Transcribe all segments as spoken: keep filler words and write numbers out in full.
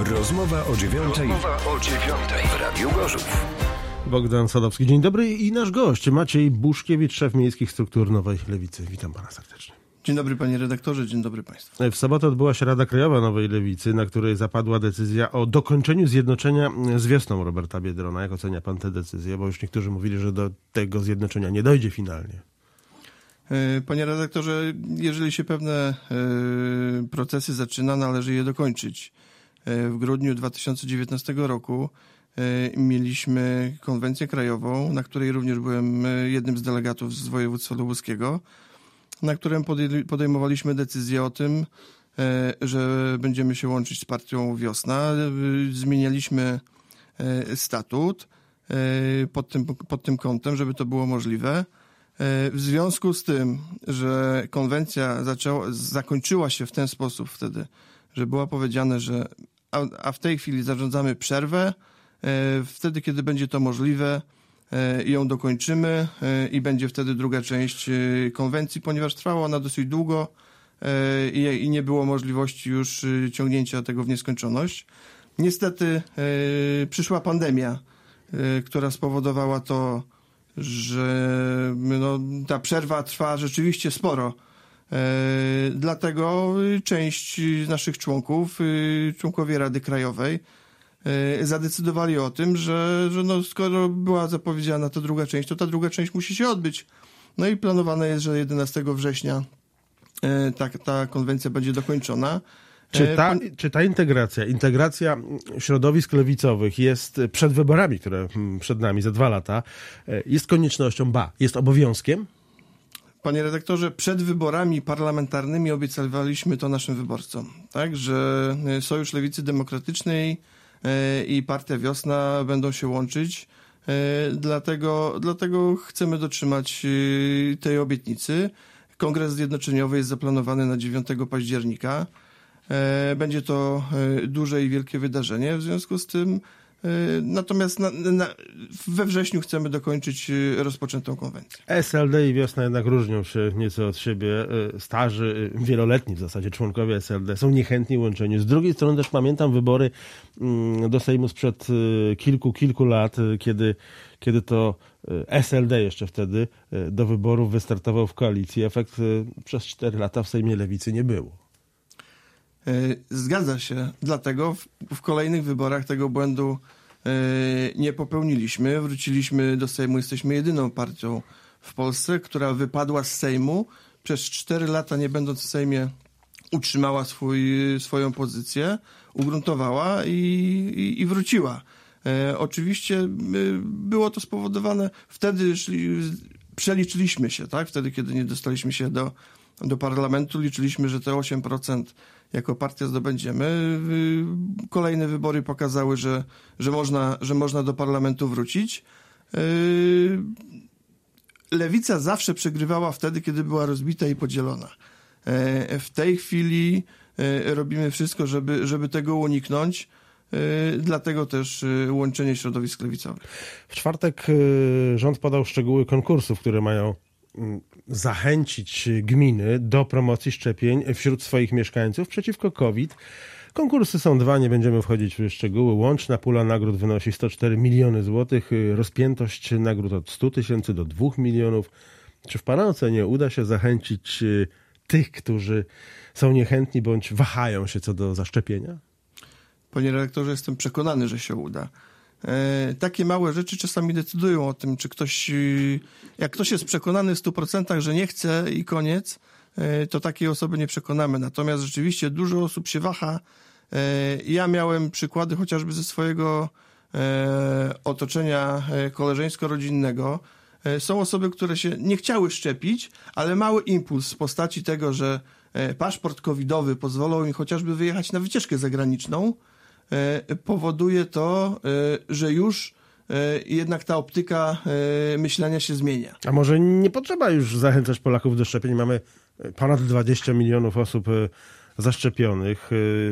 Rozmowa o dziewiątej. Rozmowa o dziewiątej w Radiu Gorzów. Bogdan Sadowski, dzień dobry, i nasz gość Maciej Buszkiewicz, szef miejskich struktur Nowej Lewicy. Witam pana serdecznie. Dzień dobry panie redaktorze, dzień dobry państwu. W sobotę odbyła się Rada Krajowa Nowej Lewicy, na której zapadła decyzja o dokończeniu zjednoczenia z Wiosną Roberta Biedrona. Jak ocenia pan tę decyzję? Bo już niektórzy mówili, że do tego zjednoczenia nie dojdzie finalnie. Panie redaktorze, jeżeli się pewne procesy zaczyna, należy je dokończyć. W grudniu dwa tysiące dziewiętnastego roku mieliśmy konwencję krajową, na której również byłem jednym z delegatów z województwa lubuskiego, na którym podejmowaliśmy decyzję o tym, że będziemy się łączyć z partią Wiosna. Zmienialiśmy statut pod tym, pod tym kątem, żeby to było możliwe. W związku z tym, że konwencja zaczęła, zakończyła się w ten sposób wtedy, że było powiedziane, że a, a w tej chwili zarządzamy przerwę, wtedy, kiedy będzie to możliwe, ją dokończymy i będzie wtedy druga część konwencji, ponieważ trwała ona dosyć długo i nie było możliwości już ciągnięcia tego w nieskończoność. Niestety przyszła pandemia, która spowodowała to, że no, ta przerwa trwa rzeczywiście sporo. Dlatego część z naszych członków, członkowie Rady Krajowej, zadecydowali o tym, że, że no, skoro była zapowiedziana ta druga część, to ta druga część musi się odbyć. No i planowane jest, że jedenastego września ta, ta konwencja będzie dokończona. Czy ta, czy ta integracja, integracja środowisk lewicowych jest przed wyborami, które przed nami za dwa lata, jest koniecznością, ba, jest obowiązkiem? Panie redaktorze, przed wyborami parlamentarnymi obiecywaliśmy to naszym wyborcom, tak, że Sojusz Lewicy Demokratycznej i Partia Wiosna będą się łączyć. Dlatego, dlatego chcemy dotrzymać tej obietnicy. Kongres Zjednoczeniowy jest zaplanowany na dziewiątego października. Będzie to duże i wielkie wydarzenie, w związku z tym natomiast na, na, we wrześniu chcemy dokończyć rozpoczętą konwencję. S L D i Wiosna jednak różnią się nieco od siebie. Starzy, wieloletni w zasadzie członkowie S L D są niechętni łączeniu. Z drugiej strony też pamiętam wybory do Sejmu sprzed kilku, kilku lat, kiedy, kiedy to S L D jeszcze wtedy do wyborów wystartował w koalicji. Efekt przez cztery lata w Sejmie Lewicy nie było. Zgadza się, dlatego w, w kolejnych wyborach tego błędu yy, nie popełniliśmy. Wróciliśmy do Sejmu, jesteśmy jedyną partią w Polsce, która wypadła z Sejmu. Przez cztery lata, nie będąc w Sejmie, utrzymała swój, swoją pozycję, ugruntowała i, i, i wróciła. Yy, oczywiście yy, było to spowodowane, wtedy szli, przeliczyliśmy się, tak? Wtedy, kiedy nie dostaliśmy się do, do parlamentu, liczyliśmy, że te osiem procent jako partia zdobędziemy. Kolejne wybory pokazały, że, że, można, że można do parlamentu wrócić. Lewica zawsze przegrywała wtedy, kiedy była rozbita i podzielona. W tej chwili robimy wszystko, żeby, żeby tego uniknąć. Dlatego też łączenie środowisk lewicowych. W czwartek rząd podał szczegóły konkursów, które mają zachęcić gminy do promocji szczepień wśród swoich mieszkańców przeciwko COVID. Konkursy są dwa, nie będziemy wchodzić w szczegóły. Łączna pula nagród wynosi sto cztery miliony złotych. Rozpiętość nagród od stu tysięcy do dwóch milionów. Czy w pana ocenie uda się zachęcić tych, którzy są niechętni bądź wahają się co do zaszczepienia? Panie redaktorze, jestem przekonany, że się uda. E, takie małe rzeczy czasami decydują o tym, czy ktoś, jak ktoś jest przekonany w stu procentach, że nie chce i koniec, e, to takiej osoby nie przekonamy. Natomiast rzeczywiście dużo osób się waha. E, ja miałem przykłady chociażby ze swojego e, otoczenia koleżeńsko-rodzinnego. E, są osoby, które się nie chciały szczepić, ale mały impuls w postaci tego, że e, paszport covidowy pozwalał im chociażby wyjechać na wycieczkę zagraniczną, powoduje to, że już jednak ta optyka myślenia się zmienia. A może nie potrzeba już zachęcać Polaków do szczepień? Mamy ponad dwadzieścia milionów osób zaszczepionych.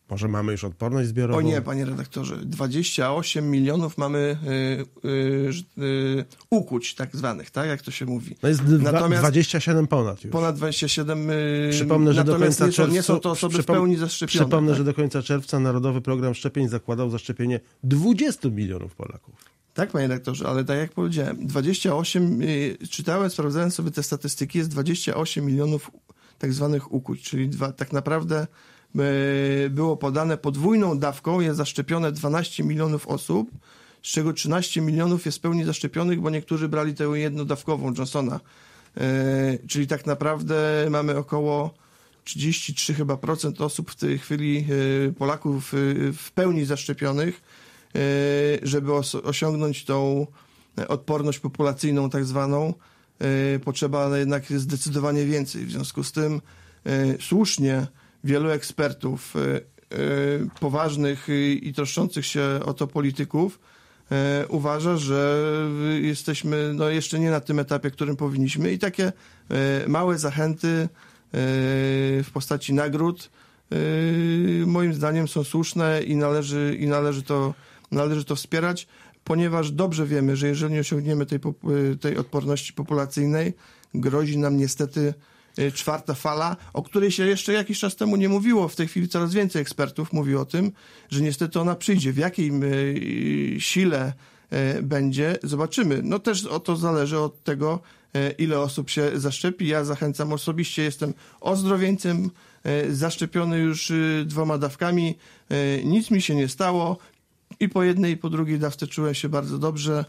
Może mamy już odporność zbiorową? O nie, panie redaktorze. dwadzieścia osiem milionów mamy y, y, y, ukuć tak zwanych, tak jak to się mówi. No jest Natomiast dwadzieścia siedem ponad już. Ponad dwadzieścia siedem. Y, Przypomnę, że do końca nie są, czerwca, nie są to osoby przypom- w pełni zaszczepione. Przypomnę, tak? że do końca czerwca Narodowy Program Szczepień zakładał zaszczepienie dwudziestu milionów Polaków. Tak, panie redaktorze, ale tak jak powiedziałem, dwadzieścia osiem, y, czytałem, sprawdzałem sobie te statystyki, jest dwadzieścia osiem milionów tak zwanych ukuć, czyli dwa, tak naprawdę y, było podane podwójną dawką, jest zaszczepione dwanaście milionów osób, z czego trzynaście milionów jest w pełni zaszczepionych, bo niektórzy brali tę jednodawkową Johnsona. Y, czyli tak naprawdę mamy około trzydzieści trzy chyba procent osób w tej chwili, y, Polaków y, w pełni zaszczepionych, żeby osiągnąć tą odporność populacyjną tak zwaną, potrzeba jednak zdecydowanie więcej. W związku z tym słusznie wielu ekspertów, poważnych i troszczących się o to polityków uważa, że jesteśmy no jeszcze nie na tym etapie, którym powinniśmy i takie małe zachęty w postaci nagród moim zdaniem są słuszne i należy, i należy to Należy to wspierać, ponieważ dobrze wiemy, że jeżeli nie osiągniemy tej, tej odporności populacyjnej, grozi nam niestety czwarta fala, o której się jeszcze jakiś czas temu nie mówiło. W tej chwili coraz więcej ekspertów mówi o tym, że niestety ona przyjdzie. W jakiej sile będzie, zobaczymy. No też o to zależy od tego, ile osób się zaszczepi. Ja zachęcam osobiście, jestem ozdrowieńcem, zaszczepiony już dwoma dawkami, nic mi się nie stało. I po jednej, i po drugiej dawce czułem się bardzo dobrze.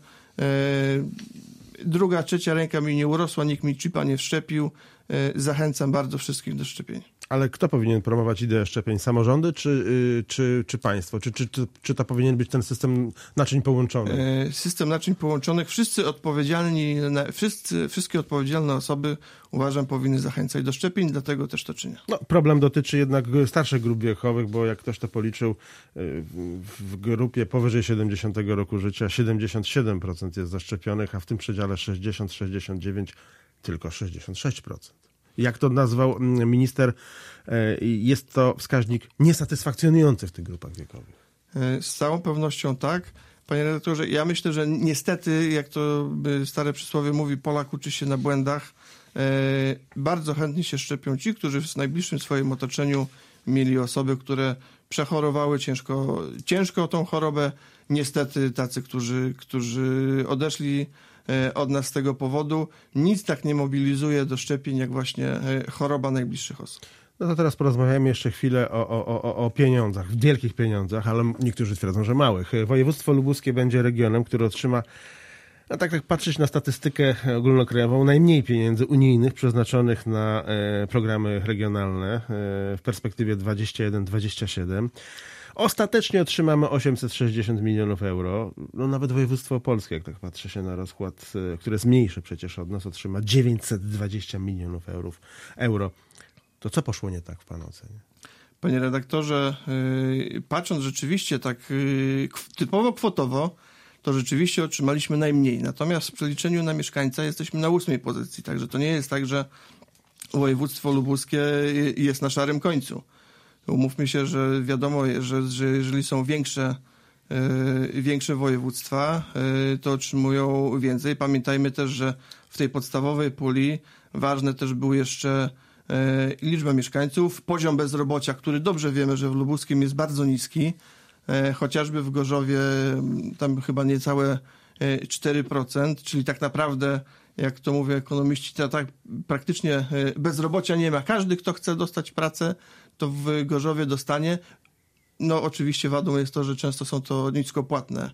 Druga, trzecia ręka mi nie urosła, nikt mi chipa nie wszczepił. Zachęcam bardzo wszystkich do szczepień. Ale kto powinien promować ideę szczepień? Samorządy czy, czy, czy państwo? Czy, czy, czy, czy to powinien być ten system naczyń połączonych? System naczyń połączonych. Wszyscy odpowiedzialni, wszyscy, wszystkie odpowiedzialne osoby, uważam, powinny zachęcać do szczepień, dlatego też to czynię. No, problem dotyczy jednak starszych grup wiekowych, bo jak ktoś to policzył, w grupie powyżej siedemdziesiątego roku życia siedemdziesiąt siedem procent jest zaszczepionych, a w tym przedziale sześćdziesiąt do sześćdziesięciu dziewięciu tylko sześćdziesiąt sześć procent. Jak to nazwał minister, jest to wskaźnik niesatysfakcjonujący w tych grupach wiekowych. Z całą pewnością tak. Panie redaktorze, ja myślę, że niestety, jak to stare przysłowie mówi, Polak uczy się na błędach. Bardzo chętnie się szczepią ci, którzy w najbliższym swoim otoczeniu mieli osoby, które przechorowały ciężko, ciężko tą chorobę. Niestety tacy, którzy, którzy odeszli od nas z tego powodu. Nic tak nie mobilizuje do szczepień, jak właśnie choroba najbliższych osób. No to teraz porozmawiamy jeszcze chwilę o, o, o, o pieniądzach, wielkich pieniądzach, ale niektórzy twierdzą, że małych. Województwo lubuskie będzie regionem, który otrzyma, no tak jak patrzeć na statystykę ogólnokrajową, najmniej pieniędzy unijnych przeznaczonych na e, programy regionalne e, w perspektywie dwadzieścia jeden dwadzieścia siedem. Ostatecznie otrzymamy osiemset sześćdziesiąt milionów euro. No nawet województwo opolskie, jak tak patrzy się na rozkład, który jest mniejszy przecież od nas, otrzyma dziewięćset dwadzieścia milionów eurów, euro. To co poszło nie tak w pana ocenie? Panie redaktorze, yy, patrząc rzeczywiście tak yy, typowo kwotowo, to rzeczywiście otrzymaliśmy najmniej. Natomiast w przeliczeniu na mieszkańca jesteśmy na ósmej pozycji. Także to nie jest tak, że województwo lubuskie jest na szarym końcu. Umówmy się, że wiadomo, że, że jeżeli są większe, yy, większe województwa, yy, to otrzymują więcej. Pamiętajmy też, że w tej podstawowej puli ważne też były jeszcze yy, liczba mieszkańców, poziom bezrobocia, który dobrze wiemy, że w lubuskim jest bardzo niski. Yy, chociażby w Gorzowie tam chyba niecałe yy, cztery procent, czyli tak naprawdę, jak to mówią ekonomiści, to tak praktycznie yy, bezrobocia nie ma. Każdy, kto chce dostać pracę, to w Gorzowie dostanie. No oczywiście wadą jest to, że często są to niskopłatne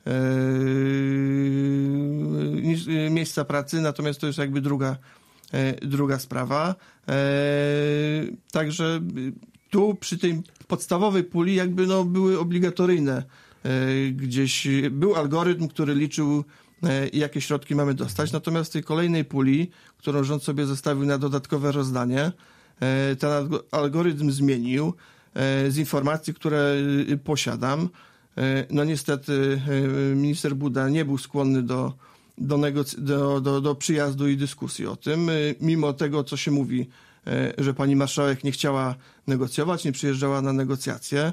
yy, miejsca pracy, natomiast to jest jakby druga, yy, druga sprawa. Yy, także tu przy tej podstawowej puli jakby no były obligatoryjne. Yy, gdzieś był algorytm, który liczył yy, jakie środki mamy dostać, natomiast w tej kolejnej puli, którą rząd sobie zostawił na dodatkowe rozdanie, ten algorytm zmienił z informacji, które posiadam. No niestety minister Buda nie był skłonny do, do, negoc- do, do, do przyjazdu i dyskusji o tym. Mimo tego, co się mówi że pani marszałek nie chciała negocjować, nie przyjeżdżała na negocjacje.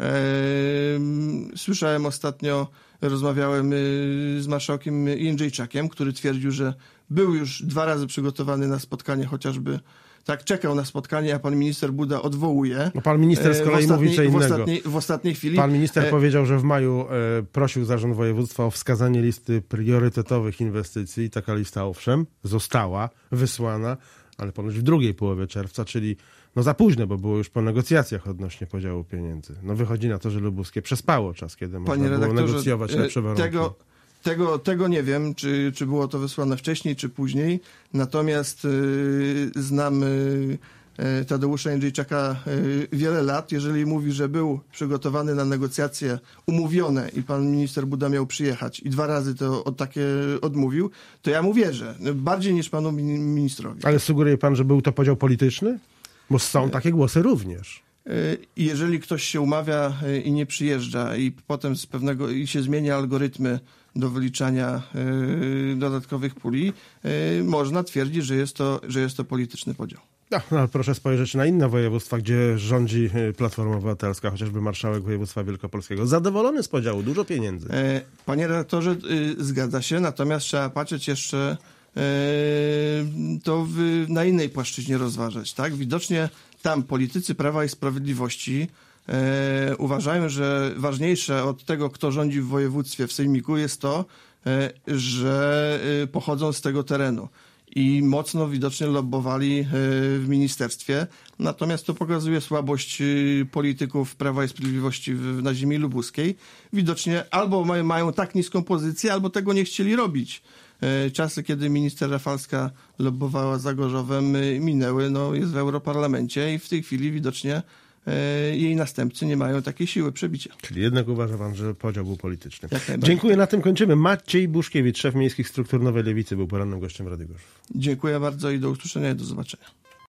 Słyszałem ostatnio, rozmawiałem z marszałkiem Jędrzejczakiem, który twierdził, że był już dwa razy przygotowany na spotkanie, chociażby tak czekał na spotkanie, a pan minister Buda odwołuje. No pan minister z kolei mówi co innego. W ostatniej, w ostatniej chwili. Pan minister e... powiedział, że w maju e, prosił zarząd województwa o wskazanie listy priorytetowych inwestycji i taka lista owszem została wysłana, ale ponoć w drugiej połowie czerwca, czyli no za późno, bo było już po negocjacjach odnośnie podziału pieniędzy. No wychodzi na to, że Lubuskie przespało czas, kiedy można było negocjować lepsze warunki. Tego... Tego, tego nie wiem, czy, czy było to wysłane wcześniej, czy później. Natomiast y, znam y, Tadeusza Jędrzejczaka y, wiele lat. Jeżeli mówi, że był przygotowany na negocjacje umówione i pan minister Buda miał przyjechać i dwa razy to od, takie odmówił, to ja mu wierzę. Bardziej niż panu ministrowi. Ale sugeruje pan, że był to podział polityczny? Bo są takie głosy również. Jeżeli ktoś się umawia i nie przyjeżdża i potem z pewnego i się zmienia algorytmy do wyliczania y, dodatkowych puli, y, można twierdzić, że jest to, że jest to polityczny podział. No, no, proszę spojrzeć na inne województwa, gdzie rządzi Platforma Obywatelska, chociażby marszałek województwa wielkopolskiego. Zadowolony z podziału, dużo pieniędzy. E, panie redaktorze, y, zgadza się, natomiast trzeba patrzeć jeszcze y, to w, na innej płaszczyźnie rozważać. Tak? Widocznie tam politycy Prawa i Sprawiedliwości E, uważają, że ważniejsze od tego, kto rządzi w województwie, w sejmiku, jest to, e, że e, pochodzą z tego terenu i mocno widocznie lobbowali e, w ministerstwie. Natomiast to pokazuje słabość e, polityków Prawa i Sprawiedliwości w, na ziemi lubuskiej. Widocznie albo mają, mają tak niską pozycję, albo tego nie chcieli robić. E, czasy, kiedy minister Rafalska lobbowała za Gorzowem, e, minęły. No, jest w Europarlamencie i w tej chwili widocznie jej następcy nie mają takiej siły przebicia. Czyli jednak uważa pan, że podział był polityczny. Dziękuję, na tym kończymy. Maciej Buszkiewicz, szef miejskich struktur Nowej Lewicy, był porannym gościem Radia Gorzów. Dziękuję bardzo i do usłyszenia i do zobaczenia.